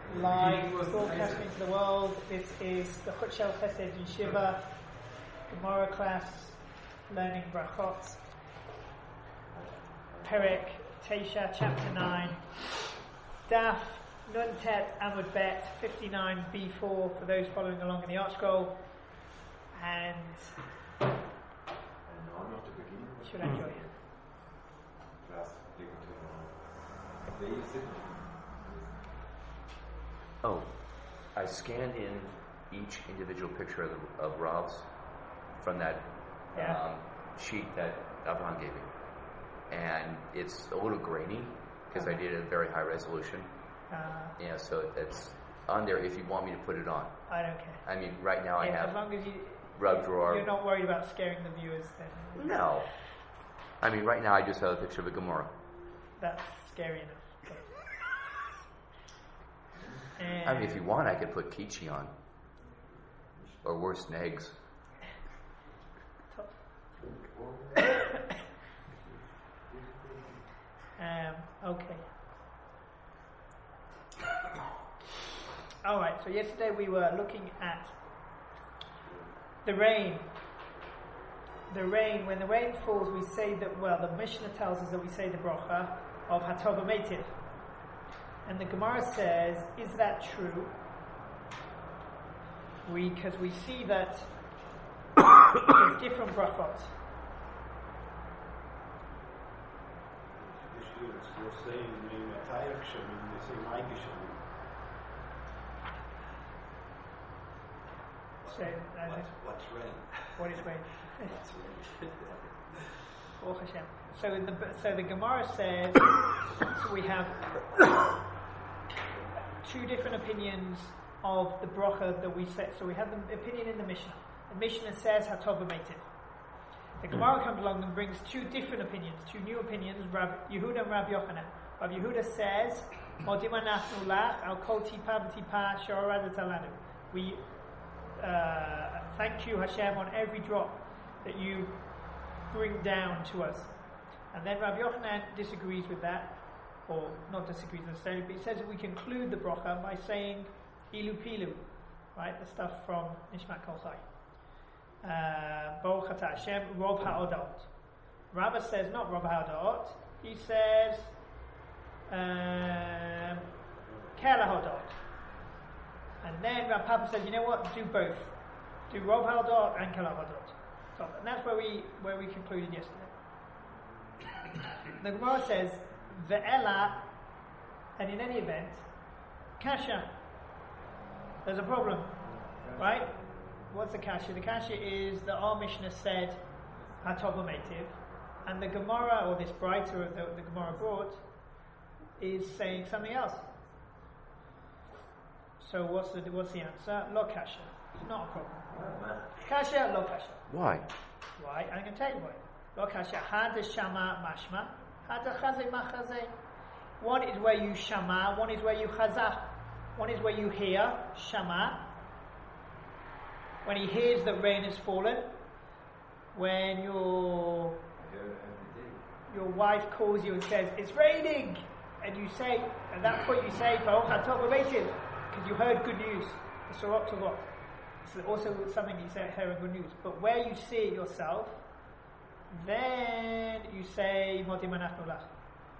live broadcasting to the world. This is the Chut Shel Chesed Yeshiva Gemara class, learning Brachot, Perek Teisha, chapter 9, Daf Nun Tet Amud Bet 59b4 for those following along in the art scroll. And should I join you? Oh, I scanned in each individual picture of Rav's from that sheet that Avraham gave me. And it's a little grainy because I did it at a very high resolution. So it's on there if you want me to put it on. I don't care. I mean, right now I have as long as Rav drawer. You're not worried about scaring the viewers then? No. I mean, right now I just have a picture of a Gemara. That's scary enough. I mean, if you want, I could put Kichi on. Or worse, Negs. Okay. Alright, so yesterday we were looking at the rain. When the rain falls, we say that, the Mishnah tells us that we say the bracha of Hatov HaMeitiv. And the Gemara says, is that true? Because we see that there's different brachot. You're saying Matayach Shamim, they say Maigi Shamim. What's rain? What is rain? What's rain? Baruch Hashem. So the Gemara says we have two different opinions of the bracha that we say. So we have the opinion in the Mishnah. The Mishnah says Hatov HaMeitiv. The Gemara comes along and brings two different opinions, two new opinions, Rav Yehuda and Rav Yochanan. Rav Yehuda says, Modim anachnu lach al kol tipa v'tipa she'orad talanu. We thank you, Hashem, on every drop that you bring down to us. And then Rav Yochanan disagrees with that, or not disagrees necessarily, but he says that we conclude the bracha by saying Ilu Pilu, right? The stuff from Nishmat Kol Chai. Baruch Atah Hashem, Rov HaOdot. Rava says not Rov HaOdot, he says Kel HaOdot. And then Rav Papa says, you know what, do both. Do Rov HaOdot and Kel HaOdot. So, and that's where we concluded yesterday. The Gemara says, Ve'ela, and in any event, Kasha. There's a problem, right? What's the kasha? The kasha is that our Mishnah said Hatov HaMeitiv, and the Gemara, or this brighter of the Gemara brought, is saying something else. So what's the answer? Lo kasha. It's not a problem. Kasha, lo kasha. Why? Why? I'm going to tell you why. Lo kasha. Had shama mashma. Had chaze machaze. One is where you shama. One is where you chazah. One is where you hear shama. When he hears that rain has fallen, when your wife calls you and says, it's raining, and you say, at that point you say, Baruch Hatov HaMeitiv, because you heard good news, the Sorot Tovot. It's also something you say, hearing good news. But where you see it yourself, then you say, Modim anachnu lach.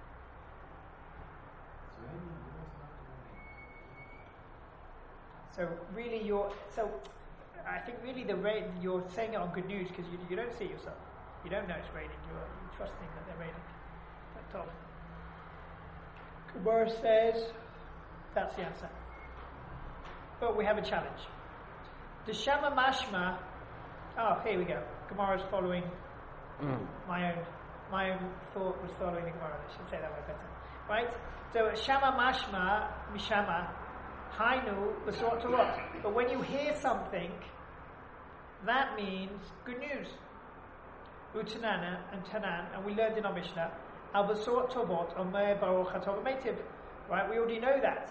So really I think really the rain, you're saying it on good news because you don't see it yourself. You don't know it's raining. You're trusting that they're raining. That's all. Gemara says that's the answer. But we have a challenge. The Shama Mashma. Oh, here we go. Gemara's following my own thought was following the Gemara. I should say that way better. Right? So Shama Mashma Mishama Hainu Basort to what? But when you hear something, that means good news. Utanana and Tanan, and we learned in our Mishnah, Al Basort Tovot Omer Baruch Hatov HaMeitiv. Right? We already know that.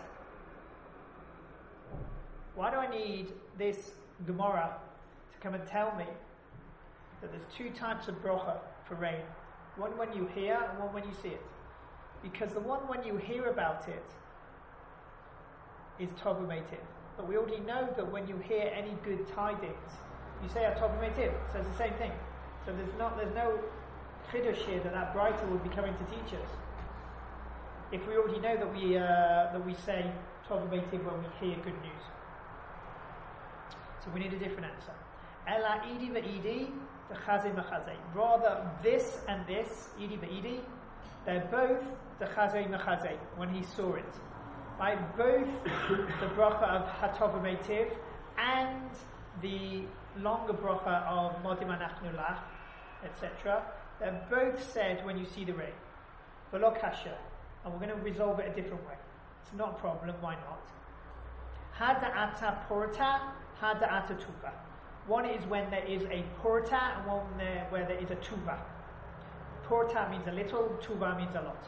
Why do I need this Gemara to come and tell me that there's two types of bracha for rain? One when you hear and one when you see it. Because the one when you hear about it is Tovumativ. But we already know that when you hear any good tidings, you say Tovumativ. So it's the same thing. So there's no chiddush here that Braita would be coming to teach us. If we already know that we say Tovumativ when we hear good news. So we need a different answer. Ela idi ve'idi dechaze mechaze. Rather, this and this, idi ve'idi, they're both dechaze mechaze when he saw it. Right? Both the bracha of Hatovumativ and the longer bracha of Modim Anachnu Lach, etc. They're both said when you see the rain. V'lo kasha. And we're going to resolve it a different way. It's not a problem, why not? Hada'ata porta, hada'ata tuva. One is when there is a porta and one where there is a tuva. Porta means a little, tuva means a lot.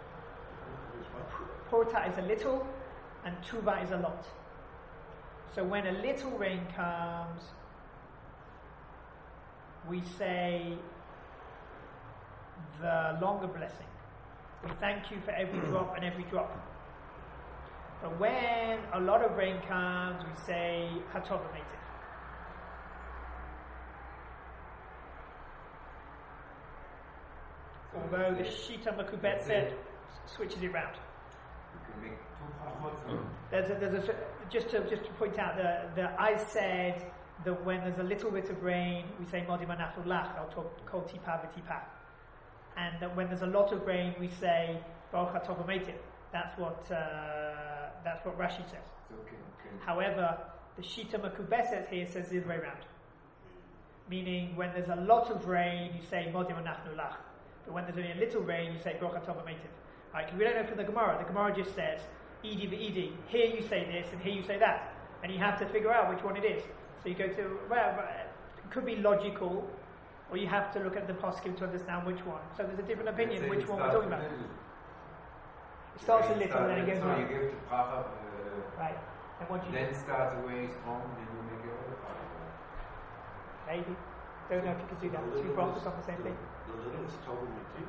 Porta is a little and tuva is a lot. So when a little rain comes, we say the longer blessing. We thank you for every drop and every drop. But when a lot of rain comes, we say Hatovumativ. Although the Shita Makubet said switches it round. You can make two brachot. Just to point out that I said that when there's a little bit of rain, we say Modim Anachnu Lach, I'll talk Kol Tipa V'Tipa. And that when there's a lot of rain, we say Baruch HaTovumativ. That's what Rashi says. Okay. However, the Shita Makubeset here says the other way around. Meaning, when there's a lot of rain, you say Modim Anachnu Lach. But when there's only a little rain, you say Baruch HaTovumativ. Right? Because we don't know from the Gemara. The Gemara just says Idi v'Idi. Here you say this, and here you say that, and you have to figure out which one it is. So you go to it could be logical, or you have to look at the poskim to understand which one. So there's a different opinion which one we're talking about. It starts a little, then it goes so on. you give the bracha, Right. And what you then starts away strong, then you make it other bracha. maybe. Don't know if you could do that. Two brachas on the same thing. The little is Tovumativ.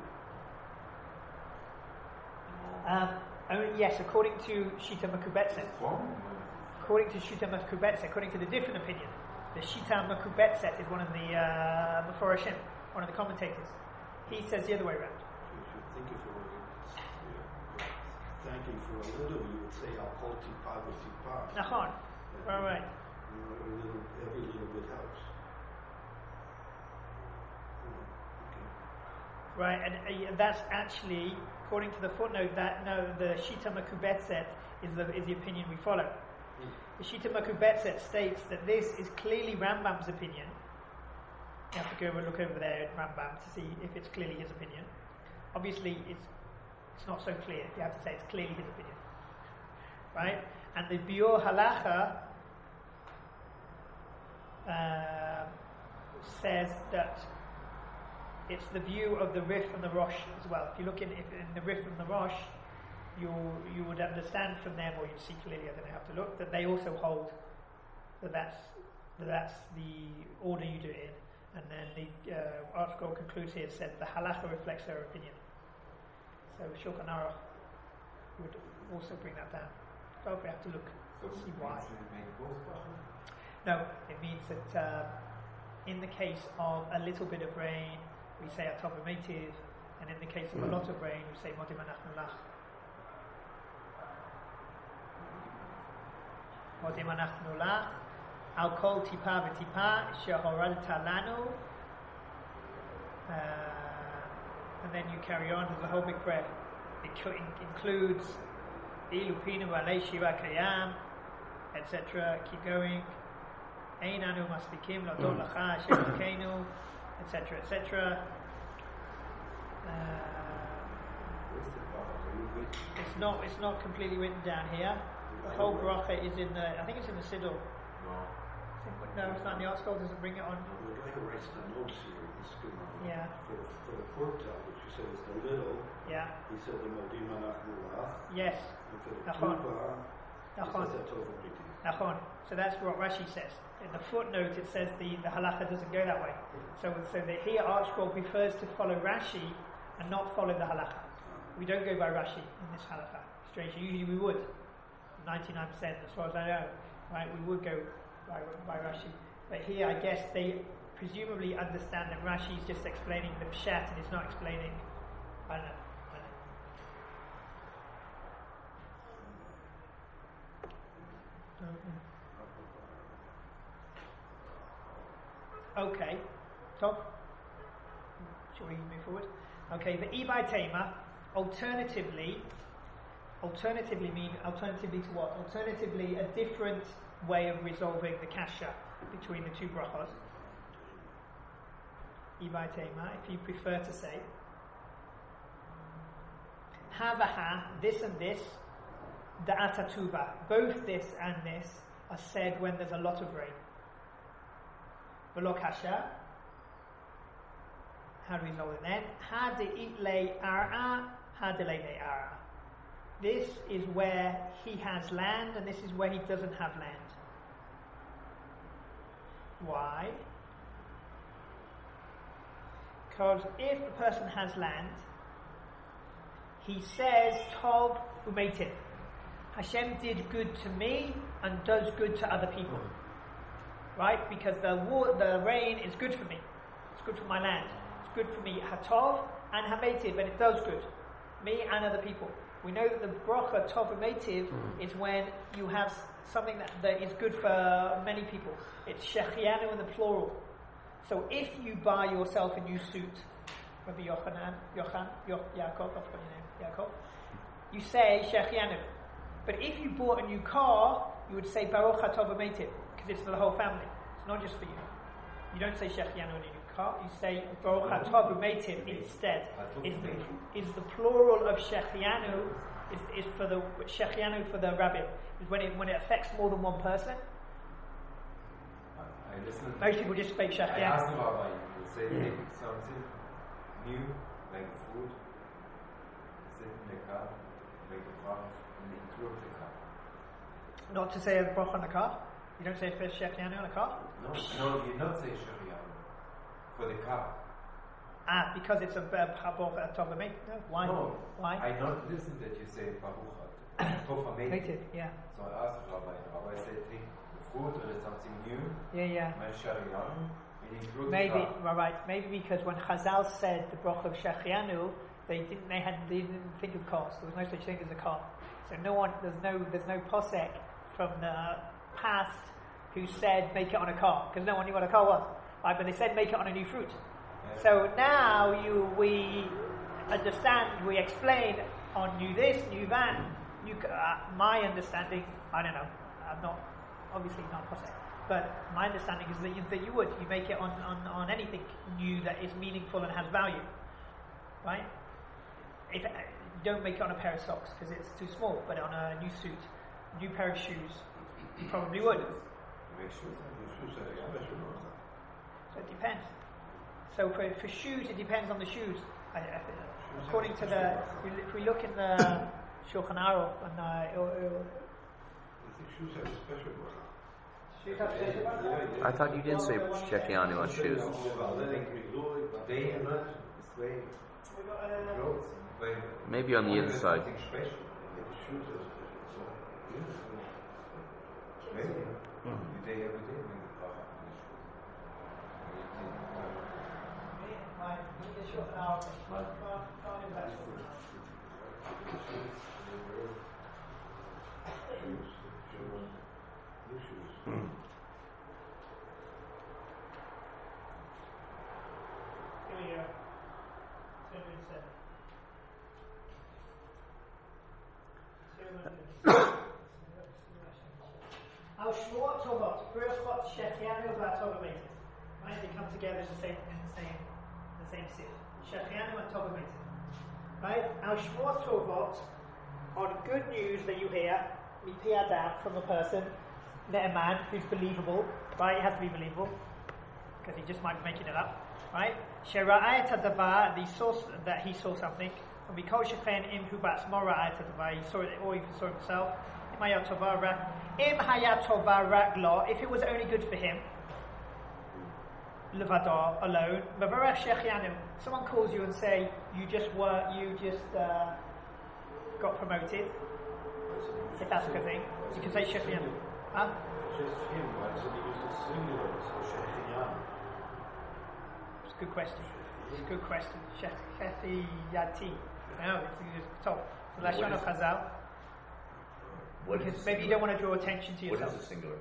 Yes, according to Shita Makubetset. Strong? According to Shita Makubetset, according to the different opinion, the Shita Makubetset is one of the Meforashim, one of the commentators. He says the other way around. Thanking for a little, you would say Al Kol Tipa V'Tipa. Nachon. Right. Every little bit helps. Right, and that's actually, according to the footnote, the Shita Makubetset is the opinion we follow. The Shita Makubetset states that this is clearly Rambam's opinion. You have to go and look over there at Rambam to see if it's clearly his opinion. Obviously, it's not so clear. You have to say it's clearly his opinion, right? And the Biur Halacha says that it's the view of the Rif and the Rosh as well. If you look in the Rif and the Rosh, you would understand from them, or you'd see clearly, I don't know how to look, that they also hold that that's the order you do it in. And then the article concludes here, said the halacha reflects their opinion. So Shulchan Aruch would also bring that down. But we have to look So see why. make both brachot? No, it means that in the case of a little bit of rain, we say Hatovumativ, and in the case of a lot of rain, we say Modim Anachnu Lach. Modim Anachnu Lach, Al Kol Tipa V'Tipa, She'horalta Lanu, and then you carry on with the whole big prayer. It includes Ilupinu Alei Shiva Kayam, etc. Keep going. Ein anu maslikim ladol lacha Hashem Elokeinu, etc., etc. It's not completely written down here. The whole bracha is in the. I think it's in the Siddur. No, it's not in the article. Does it bring it on? The guy who writes the notes here, he's going to, Yeah. for the porta, which you said is the little, Yeah. he said the Modim Anachnu Lach, Yes. and for the Nachon. Tuva, he Nachon. says Hatovumativ. Nachon. So that's what Rashi says. In the footnote, it says the halacha doesn't go that way. So that here ArtScroll prefers to follow Rashi and not follow the halacha. We don't go by Rashi in this halacha. Strange. Usually we would. 99%, as far as I know, right? We would go by Rashi. But here, I guess they presumably understand that Rashi is just explaining the pshat and it's not explaining. I don't know. Okay. Top. Shall we move forward? Okay, the Ibai Tema, alternatively to what? Alternatively, a different way of resolving the kasha between the two brachos. Ibai Tema, if you prefer to say. Havaha, this and this, da'atatuba, both this and this are said when there's a lot of rain. V'lo kasha. How do we resolve it then? Ha-de-it-le ar'a, ha-de-le-le ar'a. This is where he has land and this is where he doesn't have land. Why? Because if the person has land, he says, Tov u'meitiv. Hashem did good to me and does good to other people. Right? Because the rain is good for me. It's good for my land. It's good for me, hatov and hameitiv, and it does good. Me and other people. We know that the bracha tov hameitiv is when you have something that is good for many people. It's shechianu in the plural. So if you buy yourself a new suit, Rabbi Yaakov, you say shechianu. But if you bought a new car, you would say Baruch HaTov HaMeitiv, because it's for the whole family. It's not just for you. You don't say Shechianu in a new car. You say Baruch HaTov HaMeitiv instead. Is the plural of Shechianu is for the Shechianu for the rabbin? Is when it affects more than one person. Most people just speak Shechianu. I asked about like you say something new, like food. Sit in the car, make a car. Not to say a bracha on the car? You don't say first shechianu on a car? No, you not say shechianu for the car. Because it's a bracha tov hameitiv. No, why? No, why? I don't listen that you say baruch tov hameitiv. Yeah. So I asked Rabbi said take the food or something new. Yeah. My shechianu. Maybe because when Chazal said the bracha of shechianu, they didn't think of cars. There was no such thing as a car. So there's no posek from the past who said make it on a car, because no one knew what a car was. Right? But they said make it on a new fruit. Yeah. So now we understand, we explain on new this, new that. My understanding, I don't know, I'm not, obviously not posek, but my understanding is that you would make it on anything new that is meaningful and has value. Right? If don't make it on a pair of socks because it's too small, but on a new suit, new pair of shoes, you probably would. So it depends. So for shoes, it depends on the shoes. According to if we look in the Shulchan Aruch and I thought you did say shechianu on shoes. Maybe on the inside. Right, they come together in the same sit. Shechianu and Tov HaMeitiv. Right? Al Shmua Tovot, on good news that you hear, mipi adam, from a person, a man who's believable. Right? It has to be believable, because he just might be making it up. Right? Shera'ayat hadavar, that he saw something. And Mikol shechen im hu ba'atzmo ra'ayat hadavar, he saw it, or he saw it himself. Im hayat tova rak lo, if it was only good for him, levado, alone, mavarech shechianu. Someone calls you and say you just got promoted. if that's a good thing. You can say Shechianu. Huh? Why does it use the singular? So Shechianu. It's a good question. It's a good question. Shechiyati. No, it's top. So Lashon of Chazal. Because maybe you don't want to draw attention to yourself. What is the singular?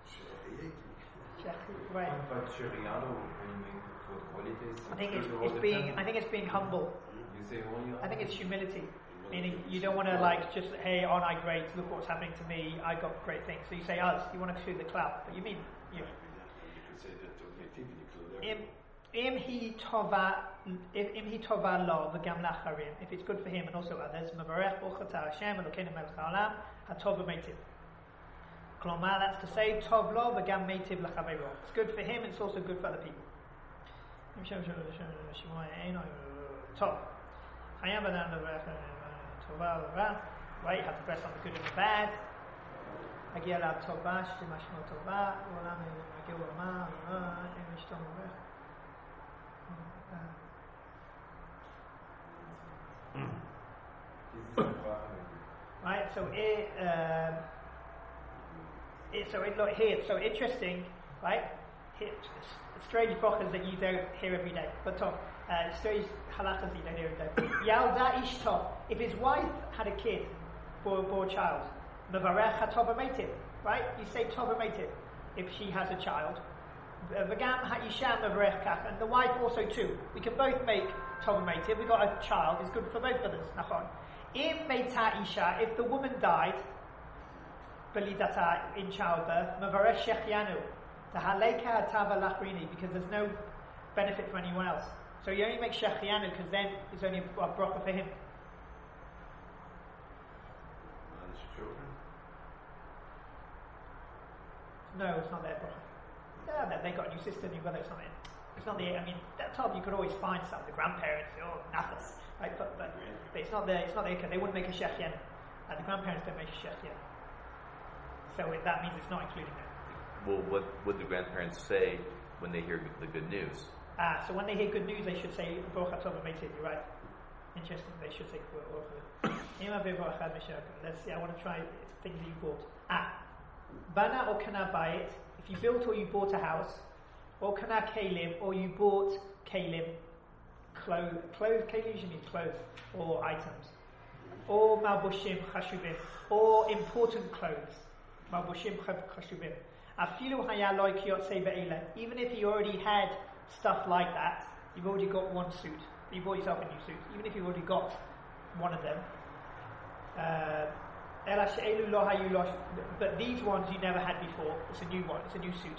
Right. But Sheriano, when you make it for the holidays, I think it's being humble. You say only. I think it's humility. Meaning you don't want to like just, hey, aren't I great? Look what's happening to me. I got great things. So you say us. You want to include the cloud, but you mean you. You could say that to Metiv, you include Im hi tova lo v'gam lacharim. If it's good for him and also others, mavarech b'chata Hashem Elokeinu melech haolam hatov v'meitiv. Klomar, that's to say, tov lo v'gam meitiv l'chaveiro. It's good for him. It's also good for other people. Tov. Hayam b'dan tova l'ra. Right, you have to press on the good and the bad. Agia la tova, sh'timashmo tova. Olam agil olam. Em ishtom v'rech. Right, so look here. So interesting, right? Strange brachas that you don't hear every day, but strange halachas that you don't hear every day. Yalda ishto. If his wife had a kid, bore a child, mevarech hatova meitiv. Right? You say tova meitiv if she has a child. V'gam ha'isha mevarech kach, and the wife also too. We can both make tova meitiv. We got a child. It's good for both of us. Nachon. Im meita isha, if the woman died, belidata in childbirth, mevarech shechianu, tahaleka hatava lachrini, because there's no benefit for anyone else. So you only make shechianu because then it's only a bracha for him. No, it's not their bracha. Yeah, they got a new system. You've got it's not it. It's not the. I mean, that time you could always find some. The grandparents or nachas. Right, but it's not there. It's not there because they wouldn't make a shechian. The grandparents don't make a shechian, so that means it's not including them. Well, what would the grandparents say when they hear the good news? So when they hear good news, they should say Baruch Atov Meitiv. You're right. Interesting. They should say Let's see. I want to try things that you bought. Bana or kana bayit. If you built or you bought a house, or kana kalim, or you bought kalim. Clothes, kalim usually means clothes or items, or malbushim chashuvim, or important clothes, malbushim chashuvim. Afilu haya lo kiyotze be'ele. Even if you already had stuff like that, you've already got one suit. You bought yourself a new suit. Even if you've already got one of them, but these ones you never had before. It's a new one. It's a new suit.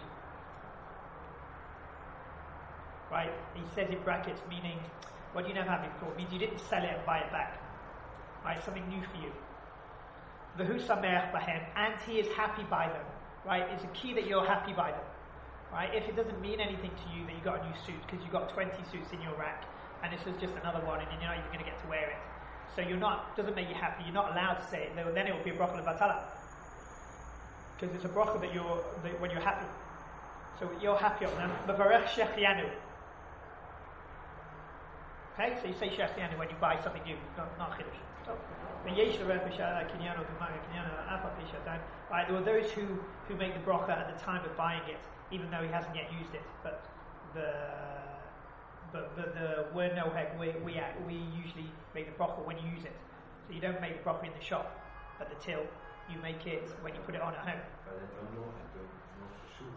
Right? He says in brackets, meaning what you never had before. It means you didn't sell it and buy it back. Right? Something new for you. V'hu sameach b'hem, and he is happy by them. Right? It's a key that you're happy by them. Right? If it doesn't mean anything to you that you got a new suit because you got 20 suits in your rack and this was just another one and you're not even going to get to wear it. So doesn't make you happy. You're not allowed to say it. Then it will be a bracha levatala. Because it's a bracha when you're happy. So you're happy on them. Mevarech shechianu. Okay, so you say shechianu when you buy something new, not chiddush. Right, there are those who make the bracha at the time of buying it, even though he hasn't yet used it. But we're no heck. We usually make the bracha when you use it. So you don't make the bracha in the shop at the till. You make it when you put it on at home. But I don't know. I don't know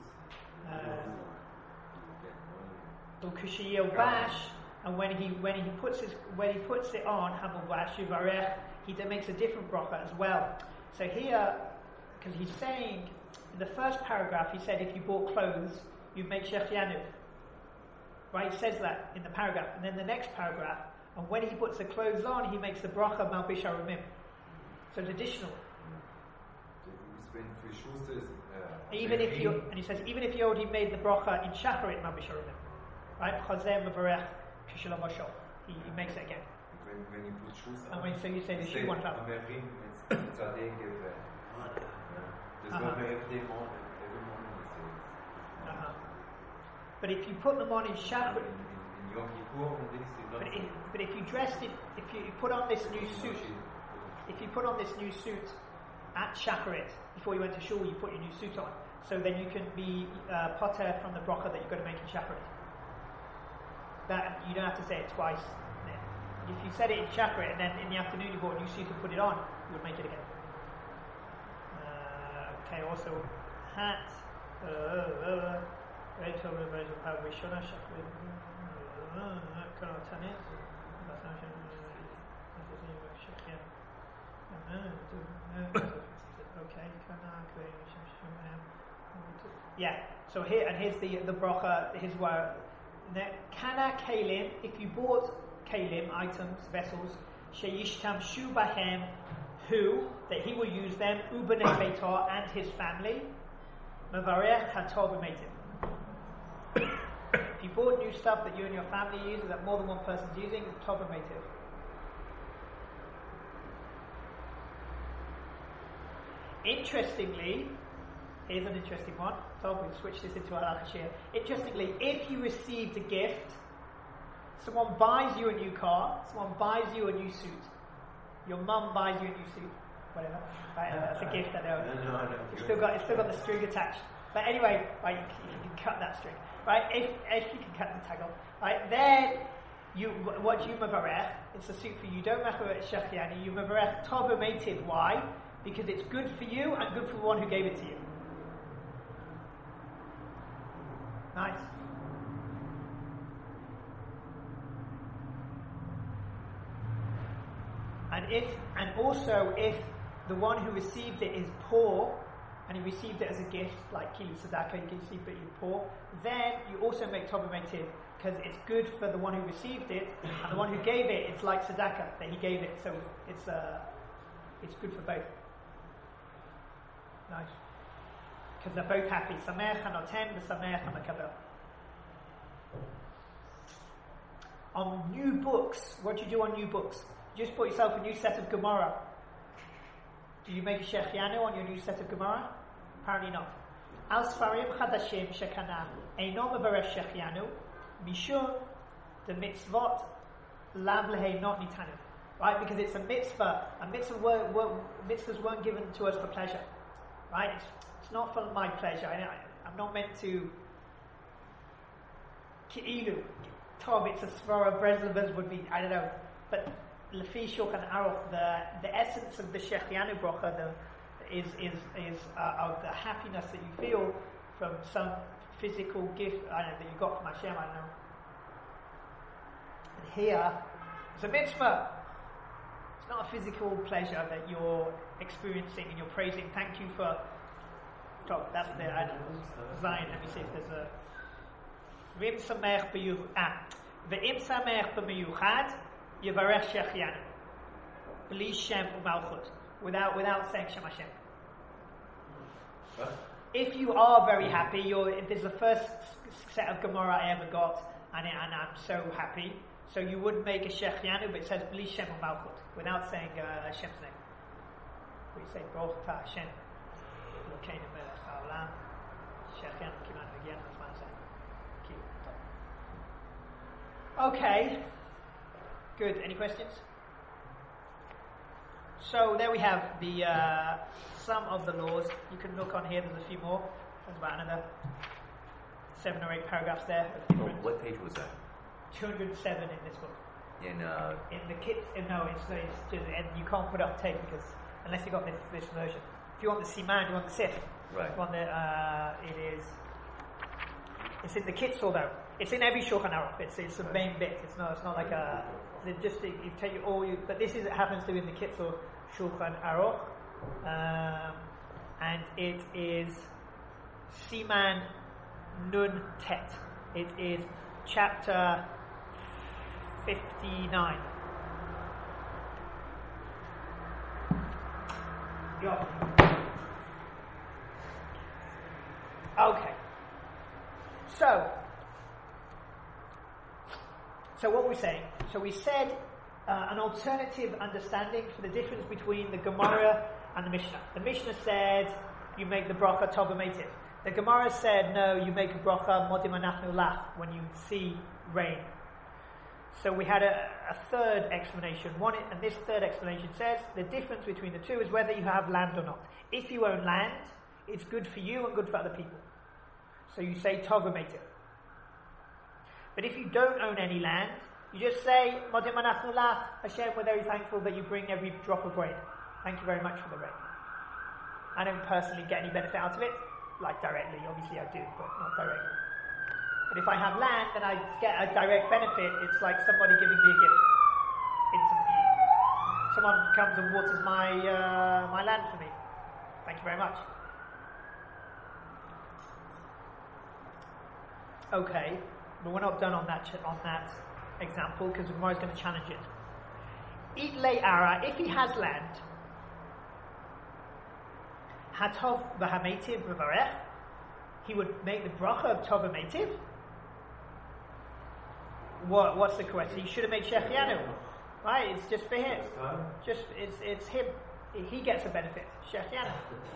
for shoes. And when he puts it on, he makes a different bracha as well. So here, because he's saying in the first paragraph, he said if you bought clothes, you make shechianu. Right, he says that in the paragraph, and then the next paragraph, and when he puts the clothes on, he makes the bracha malbish harumim. So it's additional. Even if you, and he says, even if you already made the bracha in shacharit malbish harumim, right? Chazeh mevarech kishalom v'shol. He makes it again. When you put shoes on, and when you say the shoe one time. But if you put them on in Shachrit, but if you dressed it, if you put on this new suit, at Shacharit, before you went to shul, you put your new suit on. So then you can be poter from the bracha that you're going to make in Shacharit. That you don't have to say it twice. If you said it in Shacharit and then in the afternoon you bought a new suit and put it on, you would make it again. Okay, also hat. Yeah. So here's the bracha. Here's where kana kalim. If you bought kalim items, vessels, sheyishtamshu bahem, who that he will use them, ubnei beitor and his family, mavarech hatov b'meitim. If you bought new stuff that you and your family use, that more than one person's using, tov b'meitiv. Interestingly, here's an interesting one. So we'll switch this into halacha shir. Interestingly, if you received a gift, someone buys you a new car, someone buys you a new suit, your mum buys you a new suit, whatever. Right, that's a gift. I know. It's still got the string attached. But anyway, right, you can cut that string. Right, if you can cut the tag off. Right, then what you mavarech, it's a suit for you. Don't mavarech shechianu. You mavarech tov b'meitiv. Why? Because it's good for you and good for the one who gave it to you. Nice. And also if the one who received it is poor and he received it as a gift, like kilu tzedakah, you can receive it you're poor, then you also make tov b'meitiv because it's good for the one who received it and the one who gave it. It's like tzedakah that he gave it, so it's good for both. Nice. Because they're both happy. Sameach hanoten v'sameach hamekabel. On new books, what do you do on new books? You just bought yourself a new set of Gemara. Do you make a shechianu on your new set of Gemara? Apparently not. Al sfarim chadashim shekana eino mevarech shechianu mishum the mitzvot lav lehei not nitanu. Right, because it's a mitzvah. Mitzvahs weren't given to us for pleasure. Right? It's not for my pleasure. I'm not meant to ki'ilu. Tom, it's a svara. Breslevers would be, I don't know. But Lefi Shulchan Aruch, the essence of the Shechianu bracha is of the happiness that you feel from some physical gift, I don't know, that you got from Hashem, I don't know. And here, it's a mitzvah. It's not a physical pleasure that you're experiencing and you're praising. Thank you for. Top. That's the Zion. Let me see if there's a. V'im samech b'miyuchad yivarech shechianu b'li shem u'malchut without saying Shem Hashem. If you are very happy, there's the first set of Gemara I ever got, and I'm so happy. So you would make a shechianu, but it says b'li shem u'malchut without saying Hashem's name. We say Baruch Atah Hashem. Okay, good. Any questions? So there we have the some of the laws. You can look on here. There's a few more. There's about another 7 or 8 paragraphs there. What page was that? 207 in this book. In the kit. No, it's just, and you can't put it on tape because unless you got this version. If you want the Siman, you want the Sif. Right. You want it's in the Kitzur though. It's in every Shulchan Aruch. It's the main bit. It's not like a. You take but this happens to be in the Kitzur Shulchan Aruch, and it is Siman Nun Tet. It is chapter 59. Okay. So what we're saying. So we said an alternative understanding for the difference between the Gemara and the Mishnah. The Mishnah said you make the bracha tov b'meitiv. The Gemara said no, you make a bracha modim anachnu lach when you see rain. So we had a third explanation. And this third explanation says the difference between the two is whether you have land or not. If you own land, it's good for you and good for other people. So you say Tovametiv. But if you don't own any land, you just say Modim Anachnu Lach, Hashem, we're very thankful that you bring every drop of rain. Thank you very much for the rain. I don't personally get any benefit out of it, like directly. Obviously I do, but not directly. But if I have land and I get a direct benefit, it's like somebody giving me a gift. Someone comes and waters my land for me. Thank you very much. Okay, but we're not done on that example because the Gemara is going to challenge it. Itlei ara, if he has land, hatov v'hametiv v'varech, he would make the bracha of tov v'metiv. What's the question? He should have made shechianu, right? It's just for him. Just it's him. He gets a benefit. Shechianu.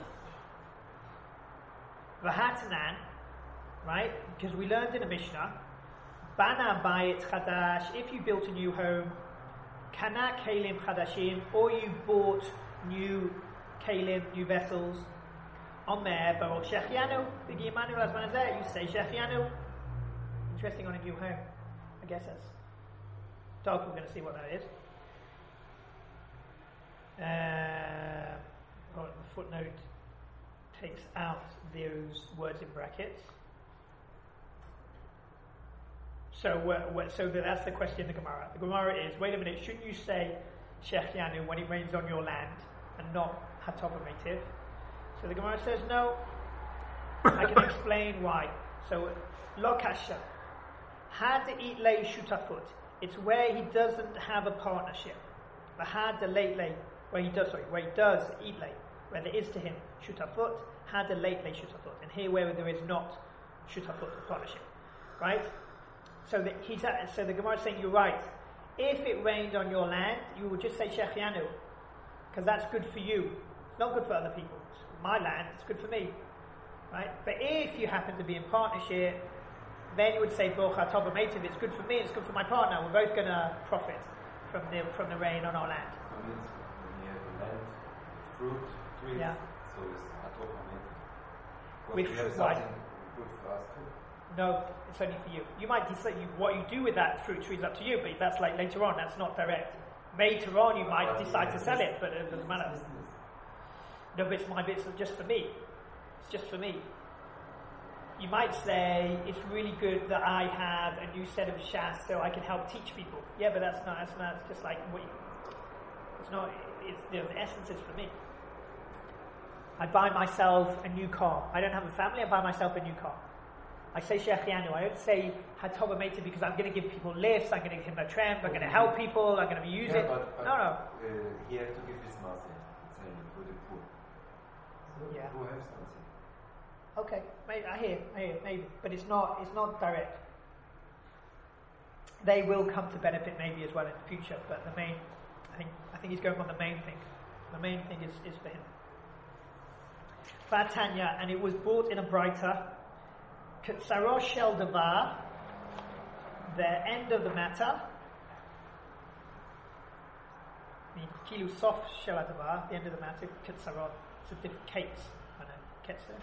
V'hatanan, right? Because we learned in the Mishnah, bana bayit chadash. If you built a new home, kana kelim chadashim, or you bought new kelim, new vessels. Omer baruch shechianu v'gimanu lazmanazeh. You say shechianu. Interesting on a new home. I guess that's dark. We're going to see what that is. The footnote takes out those words in brackets. So that's the question in the Gemara. The Gemara is, wait a minute, shouldn't you say Shechianu when it rains on your land and not Hatobametiv? So the Gemara says, no. I can explain why. So, Lo Kasha. Had Itlei Shutafut. It's where he doesn't have a partnership. But had the Leitlei, where he does Itlei, where there is to him Shutafut, had the Leitlei Shutafut. And here where there is not Shutafut, a partnership. Right? So the Gemara is saying, you're right. If it rained on your land, you would just say Shechianu, because that's good for you. It's not good for other people. It's my land, it's good for me. Right? But if you happen to be in partnership, then you would say Baruch Atov V'Metiv, it's good for me, it's good for my partner. We're both going to profit from the rain on our land. So it means when you have land, fruit, trees, so it's Atov V'Metiv. With we have why? something good for us too. No, it's only for you. You might decide what you do with that fruit tree is up to you, but that's like later on, that's not direct. Later on you might decide to sell it, but it doesn't matter. No, but it's my bit, it's just for me. It's just for me. You might say, it's really good that I have a new set of shas so I can help teach people. Yeah, but that's not, it's just like, the essence is for me. I buy myself a new car. I don't have a family, I buy myself a new car. I say Shechianu, I don't say Hatova Meita because I'm going to give people lifts, I'm going to give him a tramp, I'm going to help people, I'm going to use it. But no. He has to give his master for the poor. Yeah. Who have something. Okay, I hear, maybe, but it's not direct. They will come to benefit maybe as well in the future, but the main, I think he's going on the main thing. The main thing is for him. Vatanya, and it was brought in a brighter. Ketsarosh shel davar, the end of the matter. Kilu sof shel davar, the end of the matter. Ketzarot, it's a different case. I know, ketzer.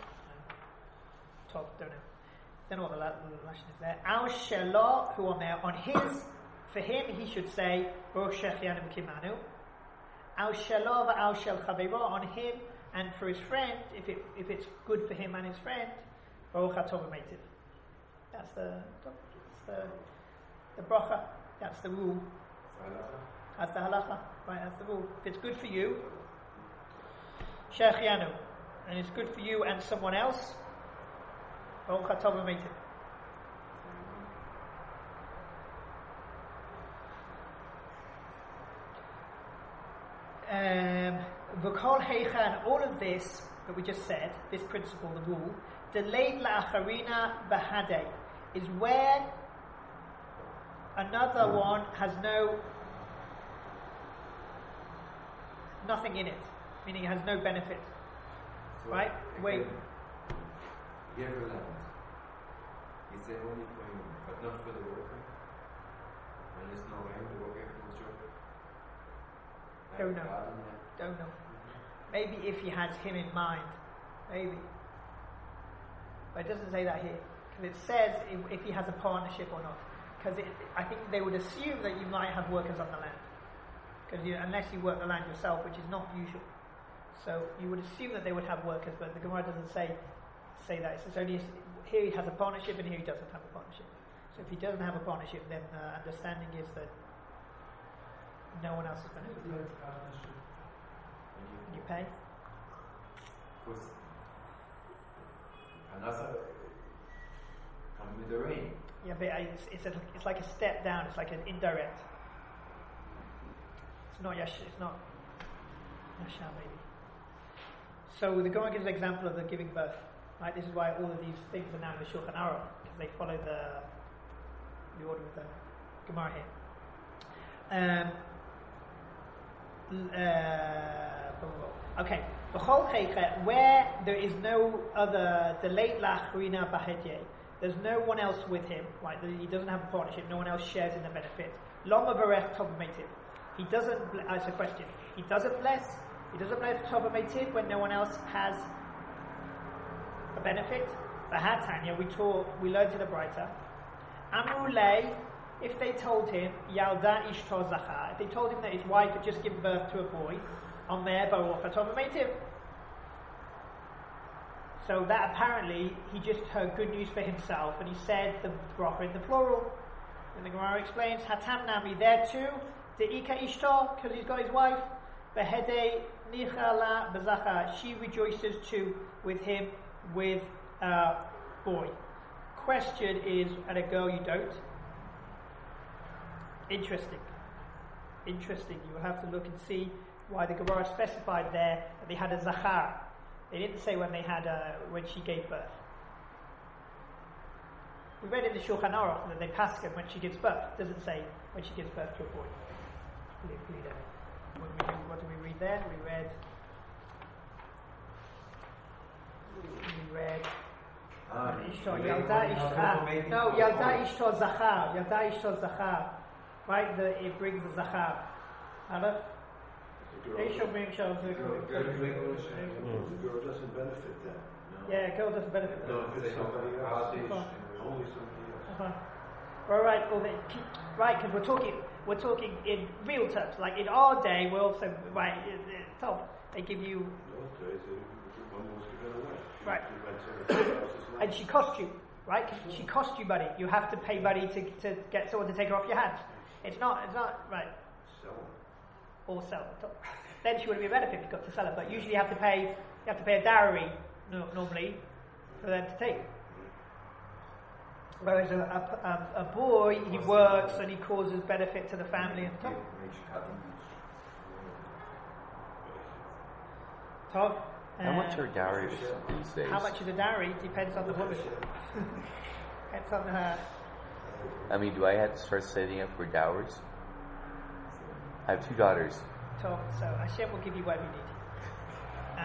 Don't know what the Lashon is there. Al Shelo, who on his, for him he should say Baruch Shechianu Kimanu. Al Shelo v'al Shel Chaveiro, on him and for his friend, if it's good for him and his friend, Baruch Hatov V'Metiv. That's the bracha. That's the rule. That's the halacha. Right, that's the rule. If it's good for you, Shechianu, and it's good for you and someone else, Baruch Hatov V'Metiv. V'kol heicha, and all of this that we just said, this principle, the rule, delayed la'acharina b'hadei, is where another one has nothing in it, meaning it has no benefit. So right? Wait. You have a land. Is it only for him, but not for the worker? When there's no rain, they work agriculture. Don't know. Don't know. Maybe if he has him in mind. Maybe. But it doesn't say that here. Because it says if he has a partnership or not. Because I think they would assume that you might have workers on the land. Because unless you work the land yourself, which is not usual. So you would assume that they would have workers, but the Gemara doesn't say that. It says only here he has a partnership and here he doesn't have a partnership. So if he doesn't have a partnership, then the understanding is that no one else is benefiting. When you pay? Because another come with the rain. Yeah, but it's like a step down. It's like an indirect. It's not Yashar maybe. So the Gemara gives an example of the giving birth. Right? This is why all of these things are now in the Shulchan Aruch, because they follow the order of the Gemara here. Okay. Where there is no other delay lachrina bahedye, there's no one else with him, right? He doesn't have a partnership, no one else shares in the benefit. Lama barech tov metiv. He doesn't. That's a question. He doesn't bless tov metiv when no one else has a benefit. Tanya, we learned in the Braita. Amrulei, if they told him Yalda Ishto Zachar, if they told him that his wife had just given birth to a boy, on there Baruch Atov Metiv. So that apparently he just heard good news for himself, and he said the bracha in the plural. And the Gemara explains Hatam Nami there too, Deika Ishto, because he's got his wife. Behede Nichala Bazachar, she rejoices too with him with a boy. Question is, and a girl you don't. Interesting. You will have to look and see why the Gemara specified there that they had a zachar. They didn't say when when she gave birth. We read in the Shulchan Aruch that they paskin when she gives birth. It doesn't say when she gives birth to a boy. What do we read there? We read Yalda Ishto Zachar. Right? It brings the Zachar. Aleph? The girl doesn't benefit then. No. Yeah, a girl doesn't benefit. No, if it's somebody else, only somebody else. Right, because we're talking in real terms. Like in our day, we're also they give you. Those days, one was given away. Right. And she cost you, right? She cost you money. You have to pay money to get someone to take her off your hands. It's not right. Sell them. Or sell it. Then she wouldn't be a benefit if you got to sell it. But usually you have to pay a dowry normally for them to take. Whereas a boy, he works and he causes benefit to the family and stuff. Tov. How much are dowries these days? How much is a dowry? Depends on the woman. Depends on her. I mean, do I have to start setting up for dowries? I have 2 daughters. Tov. So Hashem will give you whatever you need.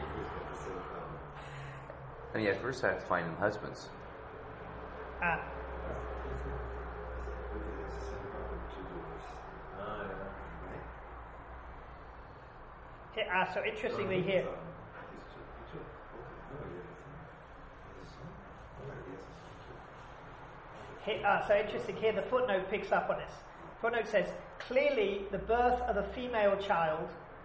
I mean, at first I have to find them husbands. So interestingly here. So interesting here, the footnote picks up on this. Footnote says, clearly the birth of a female child,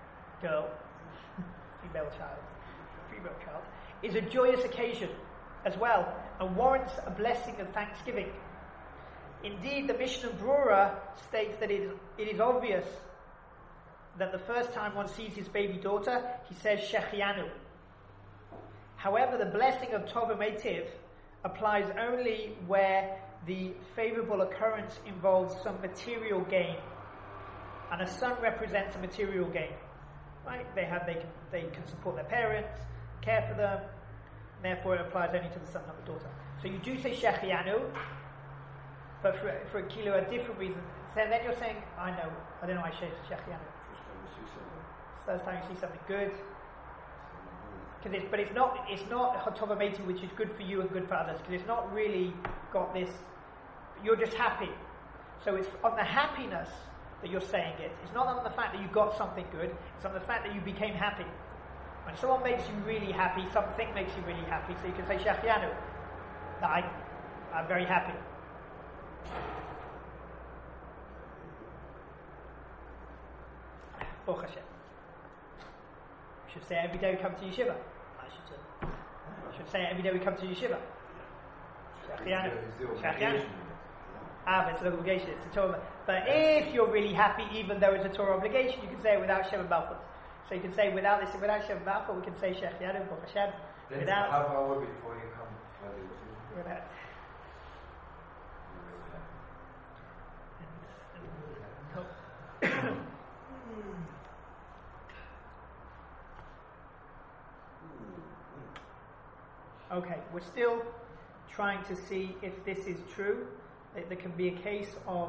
is a joyous occasion as well, and warrants a blessing of thanksgiving. Indeed, the Mishnah Brura states that it is obvious that the first time one sees his baby daughter, he says Shechianu. However, the blessing of Tova Meitiv applies only where the favorable occurrence involves some material gain, and a son represents a material gain. Right? They can support their parents, care for them, and therefore it applies only to the son, not the daughter. So you do say Shechianu, but for a different reason. So then you're saying, I don't know why I say Shechianu. First time you see something good. But it's not Tova Meitiv, which is good for you and good for others, because it's not really got this. You're just happy. So it's on the happiness that you're saying it. It's not on the fact that you got something good. It's on the fact that you became happy. When someone makes you really happy, something makes you really happy. So you can say Shechianu, that I'm very happy. Baruch Hashem. You should say it every day we come to yeshiva. I should say it every day we come to yeshiva. Shechianu. Shechianu. But it's an obligation, it's a Torah. But if you're really happy, even though it's a Torah obligation, you can say it without Shem and Malchut. So you can say without Shem and Malchut, we can say Shechianu, Baruch Hashem. Then without half hour before you come for the without. Okay, we're still trying to see if this is true. There can be a case of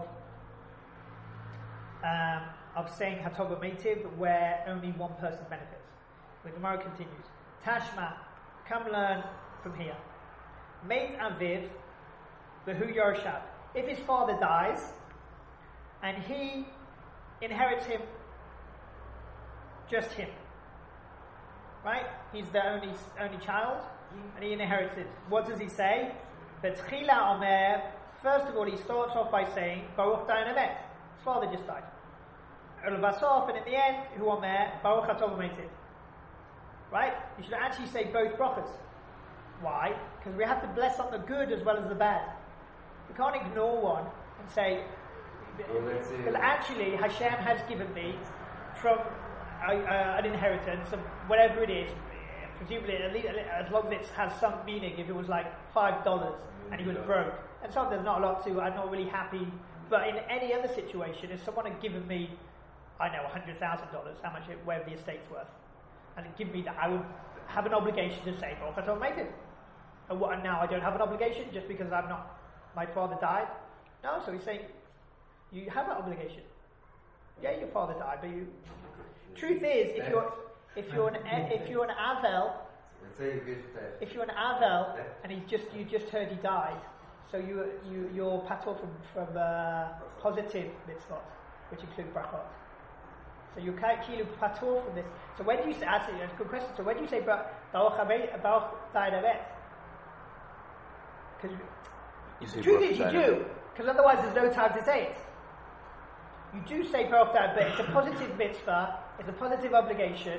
saying Hatova Meitiv where only one person benefits. The Gemara continues. Tashma, come learn from here. Meit Aviv, Behu Yoroshav. If his father dies and he inherits him, just him, right? He's the only child, and he inherits it. What does he say? Betchila Omer. First of all, he starts off by saying Baruch Dayanemet. His father just died. And in the end, Hu Omer Baruch Hatov Meitiv. Right? You should actually say both brachas. Why? Because we have to bless on the good as well as the bad. We can't ignore one and say, well, actually, Hashem has given me from an inheritance of whatever it is. Presumably, at least, as long as it has some meaning, if it was like $5 and he was broke. And so there's not a lot to, I'm not really happy. But in any other situation, if someone had given me, I know, $100,000, how much, whatever the estate's worth, and give me that, I would have an obligation to say, Baruch Atah Meitiv. And now I don't have an obligation just because my father died? No, so he's saying, you have an obligation. Yeah, your father died, but you... Truth is, if you're an Avel, if you're an Avel and you just heard he died, so you're patur from positive mitzvot, which include brachot. So you're kilu patur from this. So when do you say? Actually, that's a good question. So when do you say Baruch Dayanemet? Because the truth is you do, because otherwise there's no time to say it. You do say Baruch Dayanemet. It's a positive mitzvah. It's a positive obligation.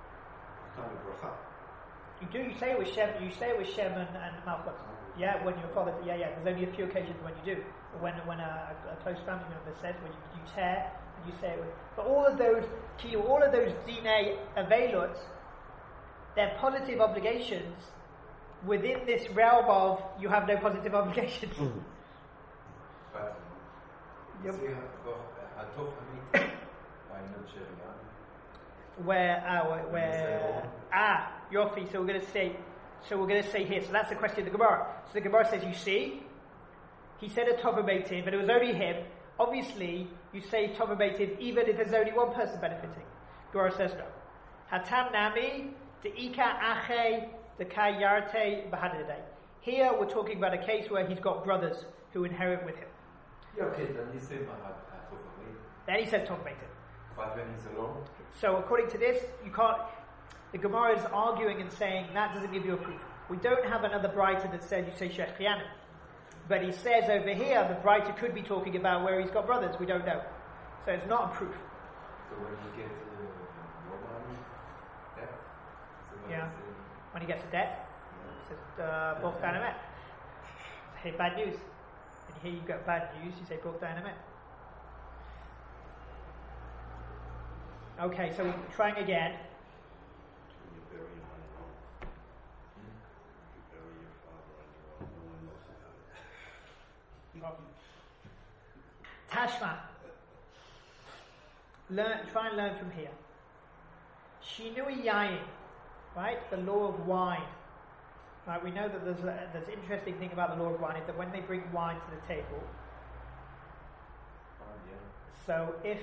You do. You say it with Shem. You say it with Shem and Malchut. Yeah, when your father. Yeah. There's only a few occasions when you do. When a close family member says, when you tear and you say it with. But all of those dinei avelut, they're positive obligations within this realm of you have no positive obligations. But Yep. Yofi. So we're going to say here. So that's the question of the Gemara. So the Gemara says, you see, he said a Tova Meitiv, but it was only him. Obviously, you say Tova Meitiv even if there's only one person benefiting. Gemara says no. Hatam Nami Deika Ache Dekai Yarte Bahadadei. Here we're talking about a case where he's got brothers who inherit with him. Yeah, okay, then he said Tova Meitiv. Then he says Tova Meitiv. But when he's alone? So according to this, you can't. The Gemara is arguing and saying that doesn't give you a proof. We don't have another Breita that says you say Shechianu. But he says over here the Breita could be talking about where he's got brothers. We don't know. So it's not a proof. So when he gets more money, debt? Yeah. When he gets a debt, he says Baruch Dayanemet. Hey, bad news. And here you've got bad news, you say Baruch Dayanemet. Okay, so we're trying again. Tashma. Try and learn from here. Shinui Yayin, right? The law of wine. Right? We know that there's an interesting thing about the law of wine is that when they bring wine to the table, so if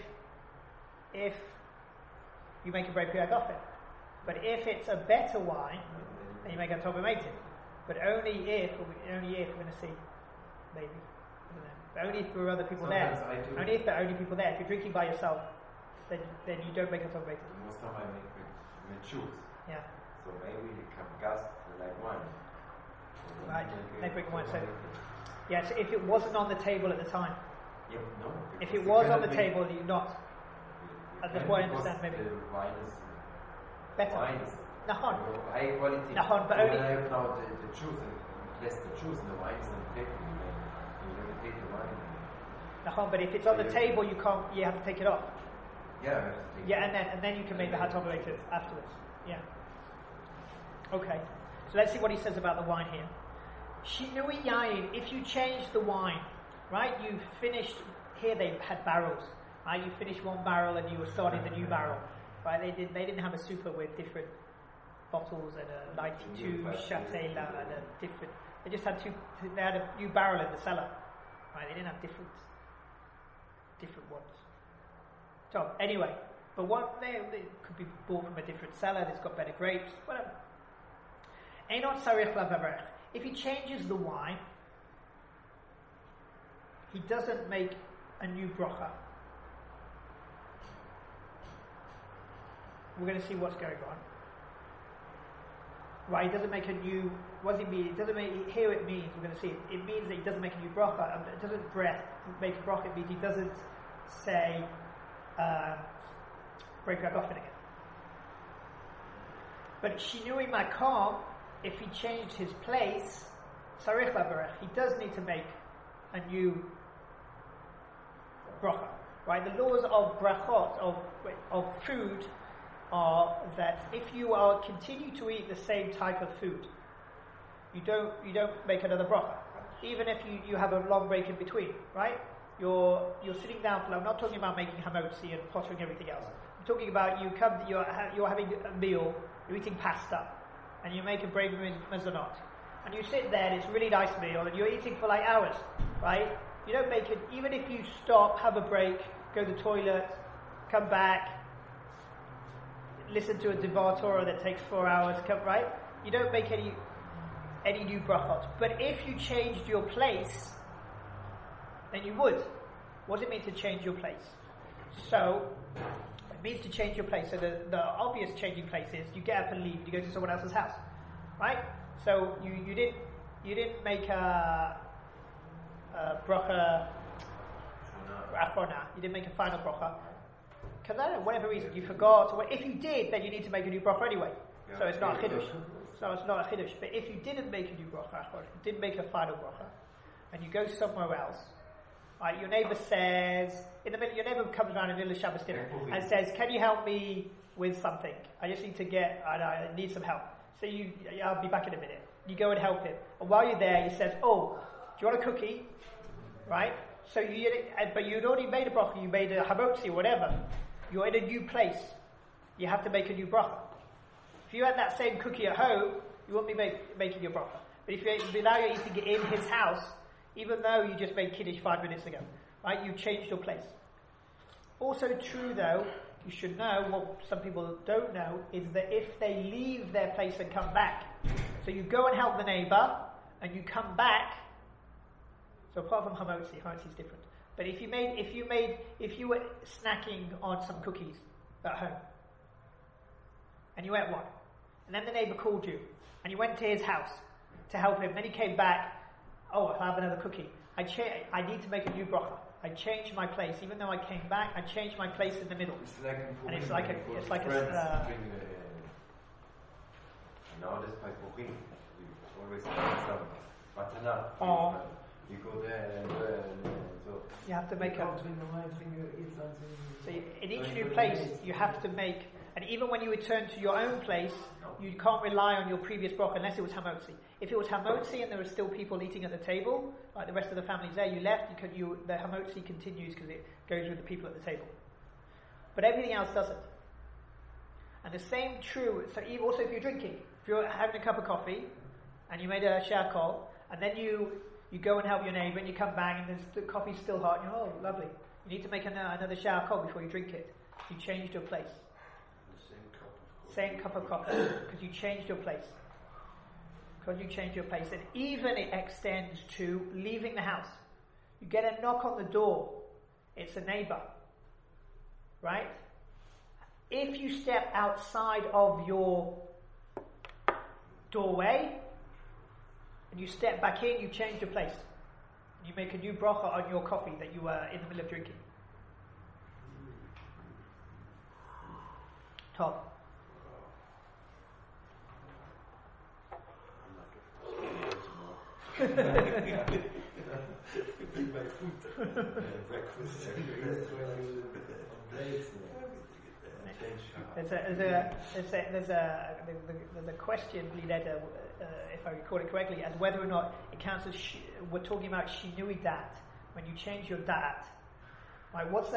you make a break off it, but if it's a better wine, then you make a Tova Meitiv. But only if we're going to see, maybe. isn't it? But only if there are other people Sometimes there. I do. Only if there are only people there. If you're drinking by yourself, then you don't make a top rated. Most of I make with juice. Yeah. So maybe you can gas like wine. Right. They bring wine, so- anything. Yeah, so if it wasn't on the table at the time, Yep, no. if because it was you on the cannot table, you're not. you That's can what I because understand, maybe. The wine is Better. Wine is Nahon. high quality. Nahon, but so only- when I have now the juice and less the juice, and the wine is not taken. You never take the wine. Nahon, but if it's on the table, you can't. You have to take it off. Yeah, I have to take Yeah, and then you can make the hot rated afterwards. Yeah. Okay. So let's see what he says about the wine here. Shinui yain. If you change the wine, right? You finished. Here they had barrels. Right? You finished one barrel and you were starting the new barrel. Right? They didn't have a super with different bottles and a 92 Châtelet and a different. They just had two. They had a new barrel in the cellar. Right? They didn't have different ones. So anyway, but what they could be bought from a different cellar that's got better grapes, whatever. Einot sarich lavavrech. If he changes the wine, he doesn't make a new bracha. We're going to see what's going on. Right, he doesn't make a new. What does it mean? It doesn't make. Here it means we're going to see. It means that he doesn't make a new bracha. It doesn't make a bracha. It means he doesn't say break back off it again. But shinui makam, if he changed his place, sarich lavarech, he does need to make a new bracha. Right, the laws of brachot of food are that if you are continue to eat the same type of food, you don't make another bracha, even if you have a long break in between. Right, you're sitting down for. I'm not talking about making hamotzi and pottering everything else. I'm talking about you're having a meal, you're eating pasta, and you make a break with mezonot, and you sit there and it's a really nice meal, and you're eating for like hours. Right, you don't make it. Even if you stop, have a break, go to the toilet, come back. Listen to a Devar Torah that takes 4 hours, right? You don't make any new brachot. But if you changed your place, then you would. What does it mean to change your place? So, it means to change your place. So the obvious changing place is you get up and leave, you go to someone else's house. Right? So you didn't make a bracha achona. You didn't make a final bracha. Because I don't know, whatever reason, you forgot. Or if you did, then you need to make a new bracha anyway. Yeah. So it's not a chiddush. So it's not a chiddush. But if you didn't make a new bracha, didn't make a final bracha, and you go somewhere else, right? Your neighbor says, your neighbor comes around in the middle of Shabbos dinner and says, "Can you help me with something? I just need to I need some help." So I'll be back in a minute. You go and help him, and while you're there, he says, "Oh, do you want a cookie?" Right? So but you'd already made a bracha. You made a hamotzi or whatever. You're in a new place. You have to make a new bracha. If you had that same cookie at home, you wouldn't be making your bracha. But now you're eating it in his house, even though you just made kiddush 5 minutes ago, right? You changed your place. Also true though, you should know, what some people don't know, is that if they leave their place and come back, so you go and help the neighbor, and you come back, so apart from hamotzi is different. But if you were snacking on some cookies at home, and you ate one, and then the neighbor called you, and you went to his house to help him, then he came back, oh, I'll have another cookie. I need to make a new bracha. I changed my place, even though I came back, I changed my place in the middle. It's like nowadays by Purim, we always have some matana. You go there and so you have to make a. So in each new place, you have to make, and even when you return to your own place, you can't rely on your previous bracha unless it was hamotzi. If it was hamotzi and there were still people eating at the table, like the rest of the family's there, you left. The hamotzi continues because it goes with the people at the table. But everything else doesn't. And the same true. So also if you're drinking, if you're having a cup of coffee, and you made a shakol, and then you go and help your neighbor, and you come back, and the coffee's still hot, and you're, oh, lovely. You need to make another shower cold before you drink it. You changed your place. Same cup of coffee. Because you changed your place. And even it extends to leaving the house. You get a knock on the door. It's a neighbor. Right? If you step outside of your doorway and you step back in, you change your place. You make a new bracha on your coffee that you were in the middle of drinking. Top. There's a question, Lileda, if I recall it correctly, as whether or not it counts as we're talking about shinui dat, when you change your dat. Right? What's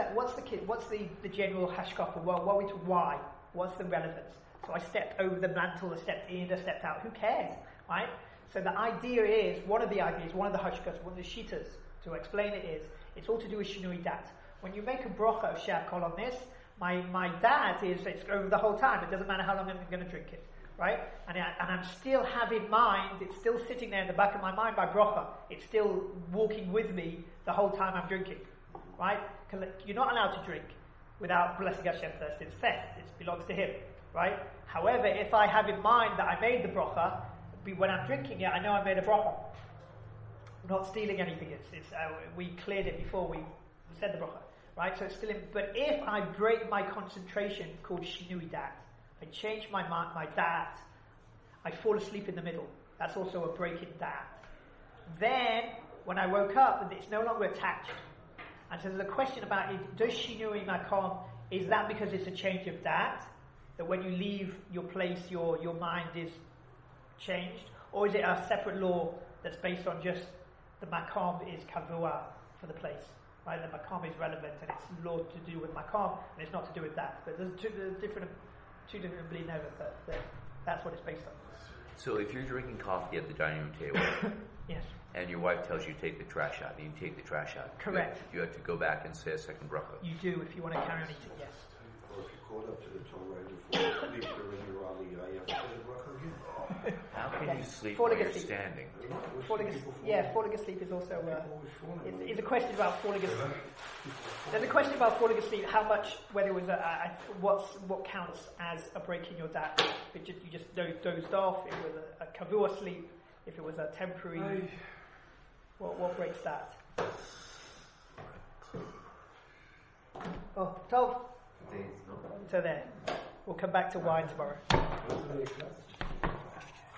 the general hashkafa? Why? What's the relevance? So I stepped over the mantle, I stepped in, I stepped out. Who cares, right? So the idea is, one of the hashkas, one of the shitas to explain it is, it's all to do with shinui dat. When you make a brocha of shakol on this, my dat is, it's over the whole time. It doesn't matter how long I'm going to drink it, right? And I'm still have in mind, it's still sitting there in the back of my mind by brocha. It's still walking with me the whole time I'm drinking, right? Because you're not allowed to drink without blessing Hashem first. It's theft. It belongs to Him, right? However, if I have in mind that I made the bracha, when I'm drinking it, I know I made a bracha. I'm not stealing anything. We cleared it before we said the bracha, right? So it's still in. But if I break my concentration, called shinui dat, I change my dat, I fall asleep in the middle. That's also a break in dat. Then, when I woke up, it's no longer attached. And so there's a question about, does shinui makom, is that because it's a change of dat? That when you leave your place, your mind is changed? Or is it a separate law that's based on just the makom is kavua for the place? Right? The makom is relevant and it's law to do with makom and it's not to do with that. But there's two different beliefs over, but that's what it's based on. So if you're drinking coffee at the dining room table, yes, and your wife tells you take the trash out, and you take the trash out, correct. You have to go back and say a second bracha. You do if you want to carry on eating, yes. Or if you call up to the Torah before you sleep during your aliyah, you have to say the bracha again. How can you sleep falling while you're asleep. standing? Falling asleep is also it's a question about falling asleep. There's a question about falling asleep. How much, whether it was what counts as a break in your dat? If you just dozed off, if it was a kavua sleep, if it was a temporary, what breaks that? Oh, 12. So there. We'll come back to wine tomorrow.